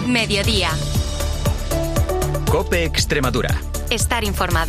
Mediodía. COPE Extremadura. Estar informado.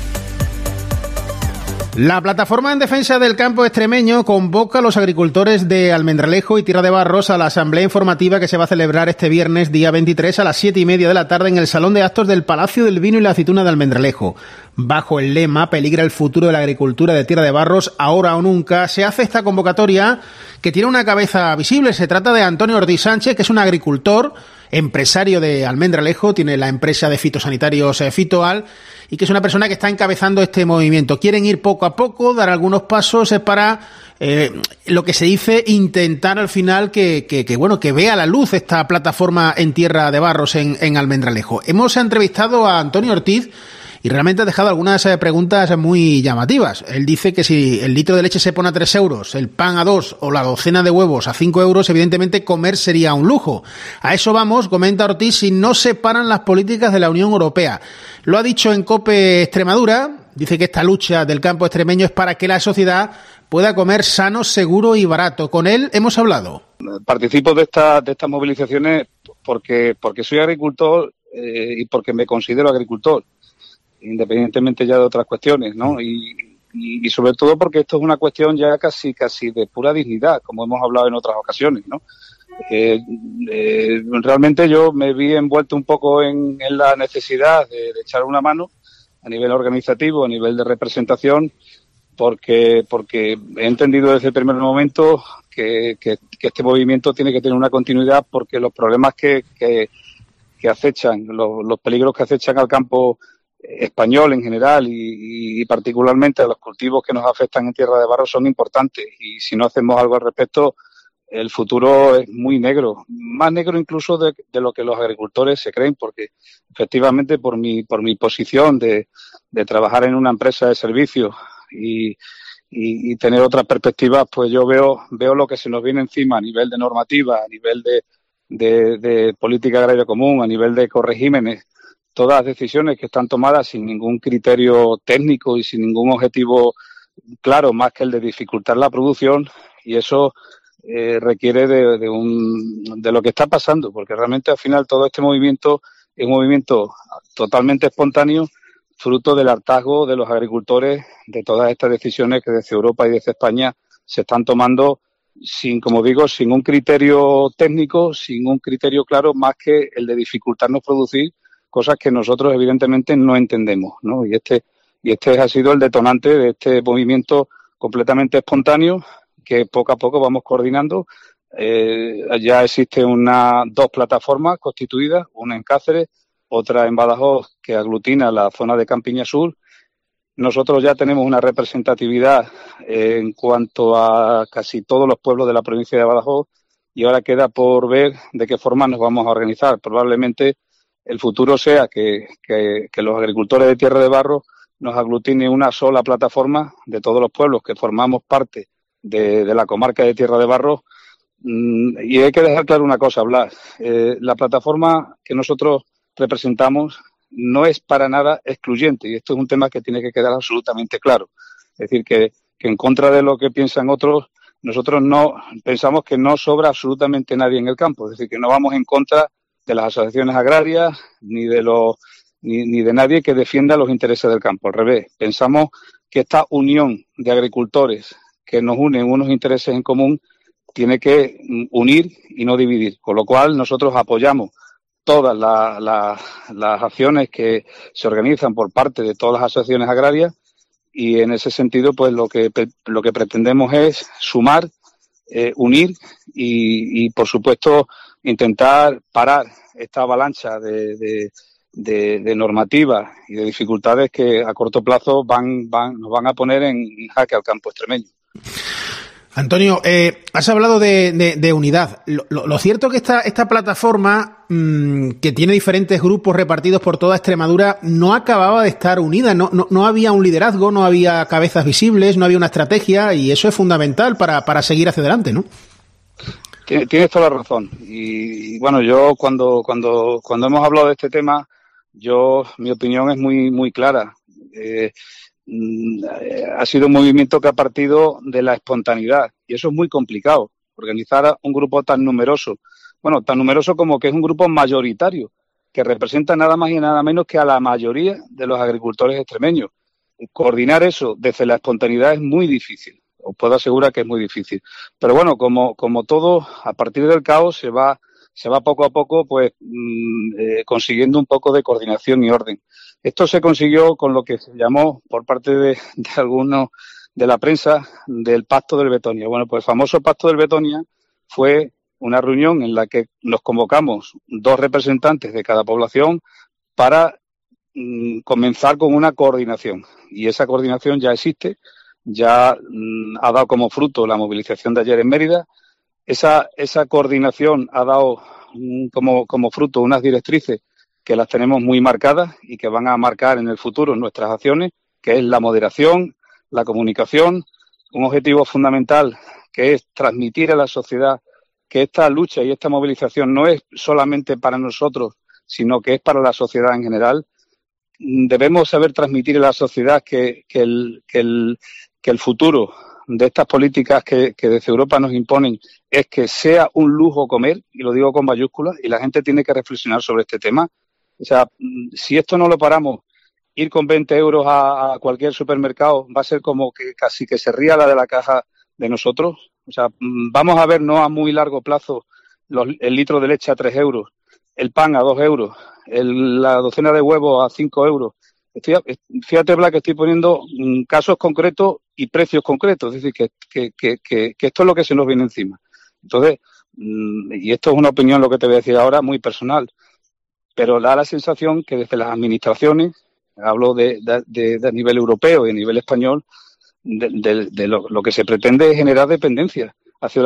La plataforma en defensa del campo extremeño convoca a los agricultores de Almendralejo y Tierra de Barros a la asamblea informativa que se va a celebrar este viernes, día 23, a las 7:30 de la tarde en el Salón de Actos del Palacio del Vino y la Aceituna de Almendralejo. Bajo el lema "Peligra el futuro de la agricultura de Tierra de Barros, ahora o nunca", se hace esta convocatoria que tiene una cabeza visible. Se trata de Antonio Ortiz Sánchez, que es un agricultor, empresario de Almendralejo, tiene la empresa de fitosanitarios Fitoal, y que es una persona que está encabezando este movimiento. Quieren ir poco a poco, dar algunos pasos para, lo que se dice, intentar al final que vea la luz esta plataforma en Tierra de Barros en Almendralejo. Hemos entrevistado a Antonio Ortiz y realmente ha dejado algunas preguntas muy llamativas. Él dice que si el litro de leche se pone a 3 euros, el pan a 2 o la docena de huevos a 5 euros, evidentemente comer sería un lujo. A eso vamos, comenta Ortiz, si no se paran las políticas de la Unión Europea. Lo ha dicho en COPE Extremadura, dice que esta lucha del campo extremeño es para que la sociedad pueda comer sano, seguro y barato. Con él hemos hablado. Participo de estas movilizaciones porque soy agricultor y porque me considero agricultor, independientemente ya de otras cuestiones, ¿no? Y sobre todo porque esto es una cuestión ya casi de pura dignidad, como hemos hablado en otras ocasiones, ¿no? Realmente yo me vi envuelto un poco en la necesidad de echar una mano a nivel organizativo, a nivel de representación, porque he entendido desde el primer momento que este movimiento tiene que tener una continuidad, porque los problemas que acechan, los peligros que acechan al campo español en general y particularmente a los cultivos que nos afectan en Tierra de Barros son importantes, y si no hacemos algo al respecto, el futuro es muy negro, más negro incluso de lo que los agricultores se creen, porque efectivamente por mi posición de trabajar en una empresa de servicios y tener otras perspectivas, pues yo veo lo que se nos viene encima a nivel de normativa, a nivel de política agraria común, a nivel de ecoregímenes, todas decisiones que están tomadas sin ningún criterio técnico y sin ningún objetivo claro más que el de dificultar la producción, y eso requiere de lo que está pasando, porque realmente al final todo este movimiento es un movimiento totalmente espontáneo, fruto del hartazgo de los agricultores de todas estas decisiones que desde Europa y desde España se están tomando sin un criterio técnico, sin un criterio claro más que el de dificultarnos producir cosas que nosotros evidentemente no entendemos, ¿no? Y este ha sido el detonante de este movimiento completamente espontáneo que poco a poco vamos coordinando. Ya existen dos plataformas constituidas, una en Cáceres, otra en Badajoz, que aglutina la zona de Campiña Sur. Nosotros ya tenemos una representatividad en cuanto a casi todos los pueblos de la provincia de Badajoz, y ahora queda por ver de qué forma nos vamos a organizar. Probablemente el futuro sea que los agricultores de Tierra de Barros nos aglutine una sola plataforma de todos los pueblos que formamos parte de la comarca de Tierra de Barros. Y hay que dejar claro una cosa, Blas. La plataforma que nosotros representamos no es para nada excluyente, y esto es un tema que tiene que quedar absolutamente claro. Es decir, que en contra de lo que piensan otros, nosotros no pensamos que no sobra absolutamente nadie en el campo. Es decir, que no vamos en contra de las asociaciones agrarias ni de nadie que defienda los intereses del campo. Al revés, pensamos que esta unión de agricultores que nos unen unos intereses en común tiene que unir y no dividir, con lo cual nosotros apoyamos todas las acciones que se organizan por parte de todas las asociaciones agrarias, y en ese sentido pues lo que pretendemos es sumar, unir y por supuesto intentar parar esta avalancha de normativas y de dificultades que a corto plazo nos van a poner en jaque al campo extremeño. Antonio, has hablado de unidad. Lo cierto es que esta plataforma, que tiene diferentes grupos repartidos por toda Extremadura, no acababa de estar unida. No había un liderazgo, no había cabezas visibles, no había una estrategia, y eso es fundamental para seguir hacia adelante, ¿no? Tienes toda la razón. Y bueno, yo cuando hemos hablado de este tema, mi opinión es muy, muy clara. Ha sido un movimiento que ha partido de la espontaneidad, y eso es muy complicado. Organizar a un grupo tan numeroso bueno, tan numeroso como que es un grupo mayoritario, que representa nada más y nada menos que a la mayoría de los agricultores extremeños. Coordinar eso desde la espontaneidad es muy difícil, os puedo asegurar que es muy difícil. Pero bueno, como todo, a partir del caos se va poco a poco pues consiguiendo un poco de coordinación y orden. Esto se consiguió con lo que se llamó por parte de algunos de la prensa del Pacto del Betonia. Bueno, pues el famoso Pacto del Betonia fue una reunión en la que nos convocamos 2 representantes de cada población para comenzar con una coordinación. Y esa coordinación ya existe, ya ha dado como fruto la movilización de ayer en Mérida. Esa coordinación ha dado como fruto unas directrices que las tenemos muy marcadas y que van a marcar en el futuro nuestras acciones, que es la moderación, la comunicación, un objetivo fundamental que es transmitir a la sociedad que esta lucha y esta movilización no es solamente para nosotros, sino que es para la sociedad en general. Debemos saber transmitir a la sociedad que el futuro de estas políticas que desde Europa nos imponen es que sea un lujo comer, y lo digo con mayúsculas, y la gente tiene que reflexionar sobre este tema. O sea, si esto no lo paramos, ir con 20 euros a cualquier supermercado va a ser como que casi que se ría la de la caja de nosotros. O sea, vamos a ver no a muy largo plazo el litro de leche a 3 euros, el pan a 2 euros, la docena de huevos a 5 euros. Fíjate, Blas, que estoy poniendo casos concretos y precios concretos, es decir, que esto es lo que se nos viene encima. Entonces, y esto es una opinión, lo que te voy a decir ahora, muy personal, pero da la sensación que desde las administraciones, hablo de a nivel europeo y a nivel español, de lo que se pretende es generar dependencia hacia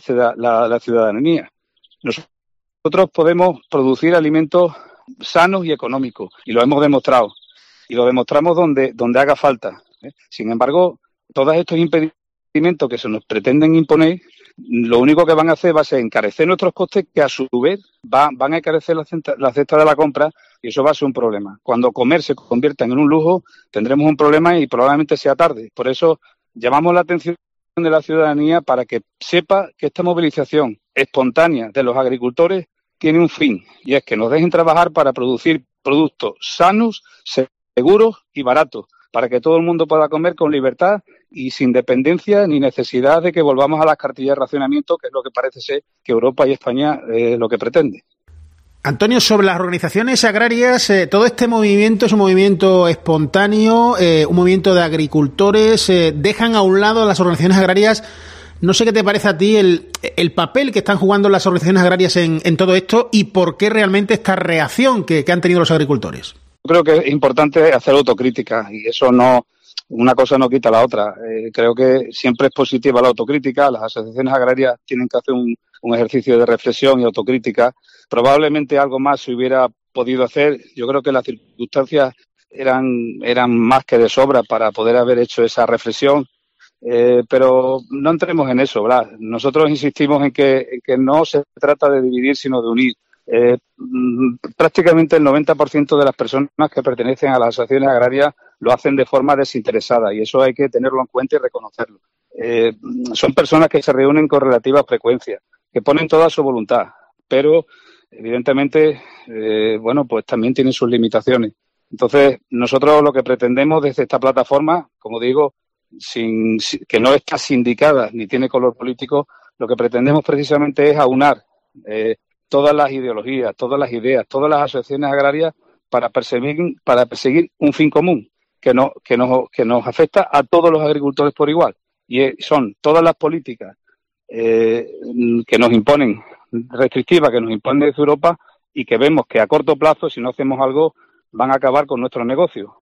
la ciudadanía. Nosotros podemos producir alimentos sanos y económicos, y lo hemos demostrado, y lo demostramos donde haga falta. Sin embargo, todos estos impedimentos que se nos pretenden imponer, lo único que van a hacer va a ser encarecer nuestros costes, que a su vez van a encarecer la cesta de la compra, y eso va a ser un problema. Cuando comer se convierta en un lujo, tendremos un problema y probablemente sea tarde. Por eso llamamos la atención de la ciudadanía para que sepa que esta movilización espontánea de los agricultores tiene un fin, y es que nos dejen trabajar para producir productos sanos, seguros y baratos, para que todo el mundo pueda comer con libertad y sin dependencia ni necesidad de que volvamos a las cartillas de racionamiento, que es lo que parece ser que Europa y España lo que pretende. Antonio, sobre las organizaciones agrarias, todo este movimiento es un movimiento espontáneo, un movimiento de agricultores, dejan a un lado a las organizaciones agrarias. No sé qué te parece a ti el papel que están jugando las organizaciones agrarias en todo esto y por qué realmente esta reacción que han tenido los agricultores. Yo creo que es importante hacer autocrítica, y eso no, una cosa no quita la otra. Creo que siempre es positiva la autocrítica. Las asociaciones agrarias tienen que hacer un ejercicio de reflexión y autocrítica. Probablemente algo más se hubiera podido hacer. Yo creo que las circunstancias eran más que de sobra para poder haber hecho esa reflexión. Pero no entremos en eso, ¿verdad? Nosotros insistimos en que no se trata de dividir, sino de unir. Prácticamente el 90% de las personas que pertenecen a las asociaciones agrarias lo hacen de forma desinteresada, y eso hay que tenerlo en cuenta y reconocerlo. Son personas que se reúnen con relativa frecuencia, que ponen toda su voluntad, pero evidentemente, bueno, pues también tienen sus limitaciones. Entonces, nosotros lo que pretendemos desde esta plataforma, como digo, que no está sindicada ni tiene color político, lo que pretendemos precisamente es aunar todas las ideologías, todas las ideas, todas las asociaciones agrarias para perseguir un fin común que nos afecta a todos los agricultores por igual, y son todas las políticas que nos imponen, restrictivas, que nos imponen desde Europa, y que vemos que a corto plazo, si no hacemos algo, van a acabar con nuestros negocios.